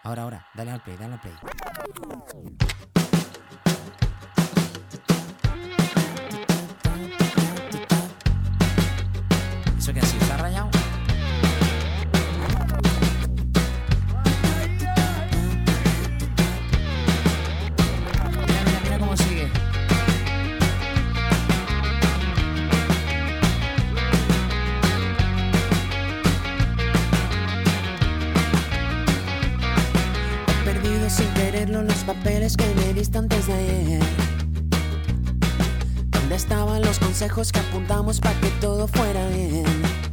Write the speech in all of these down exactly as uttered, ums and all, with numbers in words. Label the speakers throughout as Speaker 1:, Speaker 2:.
Speaker 1: Ahora, ahora, dale al play, dale al play. ¿Eso qué así? ¿Está rayado? Mira, mira, mira cómo sigue. He perdido sin quererlo los papeles que me diste antes de ayer. ¿Dónde estaban los consejos que apuntamos para que todo fuera bien?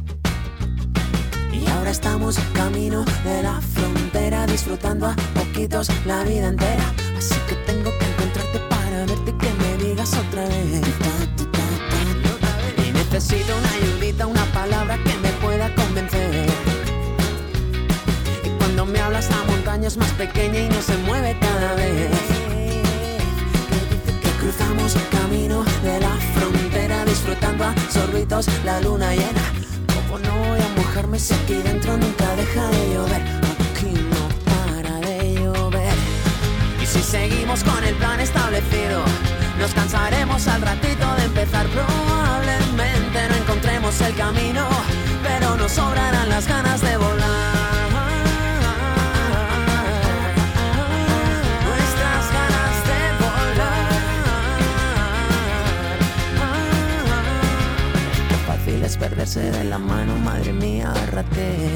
Speaker 1: Y ahora estamos camino de la frontera, disfrutando a poquitos la vida entera. Así que tengo que encontrarte para verte y que me digas otra vez. Y necesito una ayudita, una palabra que me pueda convencer. Y cuando me hablas la montaña es más pequeña y no se mueve cada vez. Cruzamos camino de la frontera, disfrutando a sorbitos la luna llena. ¿Cómo no voy a mojarme si aquí dentro nunca deja de llover? Aquí no para de llover. Y si seguimos con el plan establecido, nos cansaremos al ratito de empezar. Probablemente no encontremos el camino, pero nos sobrarán las ganas de volar. Es perderse de la mano, madre mía, agárrate.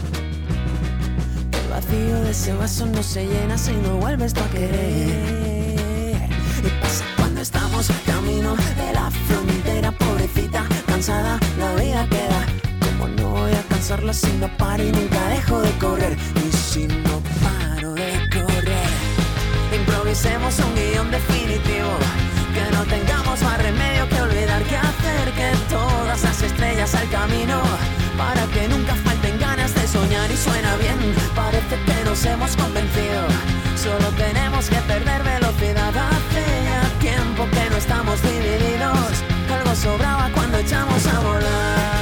Speaker 1: El vacío de ese vaso no se llena si no vuelves tú a querer. Y pasa cuando estamos camino de la frontera, pobrecita, cansada la vida queda. Como no voy a cansarla si no paro y nunca dejo de correr? Y si no paro de correr, improvisemos un guión definitivo, que no tengamos más remedio que olvidar qué hacer, que todas las estrellas al camino, para que nunca falten ganas de soñar. Y suena bien, parece que nos hemos convencido, solo tenemos que perder velocidad. Hace ya tiempo que no estamos divididos, algo sobraba cuando echamos a volar.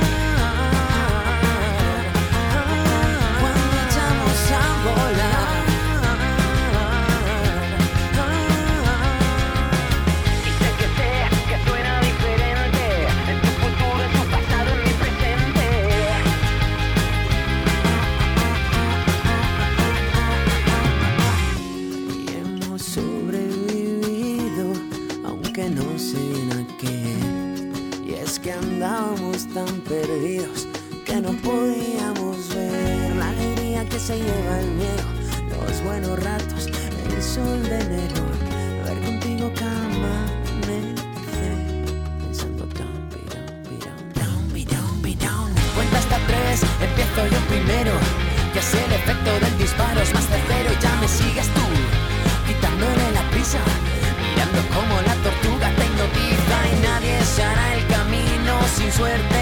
Speaker 1: Cuando echamos a volar. Tan perdidos que no podíamos ver la alegría que se lleva el miedo, los buenos ratos, el sol de enero, ver contigo cada amanecer, pensando down, be down, be down, down, be down, be down. Cuenta hasta tres, empiezo yo primero, que es el efecto del disparo, es más certero y ya me sigues tú, quitándole la prisa, mirando como la tortuga te hipnotiza y nadie se hará el camino sin suerte.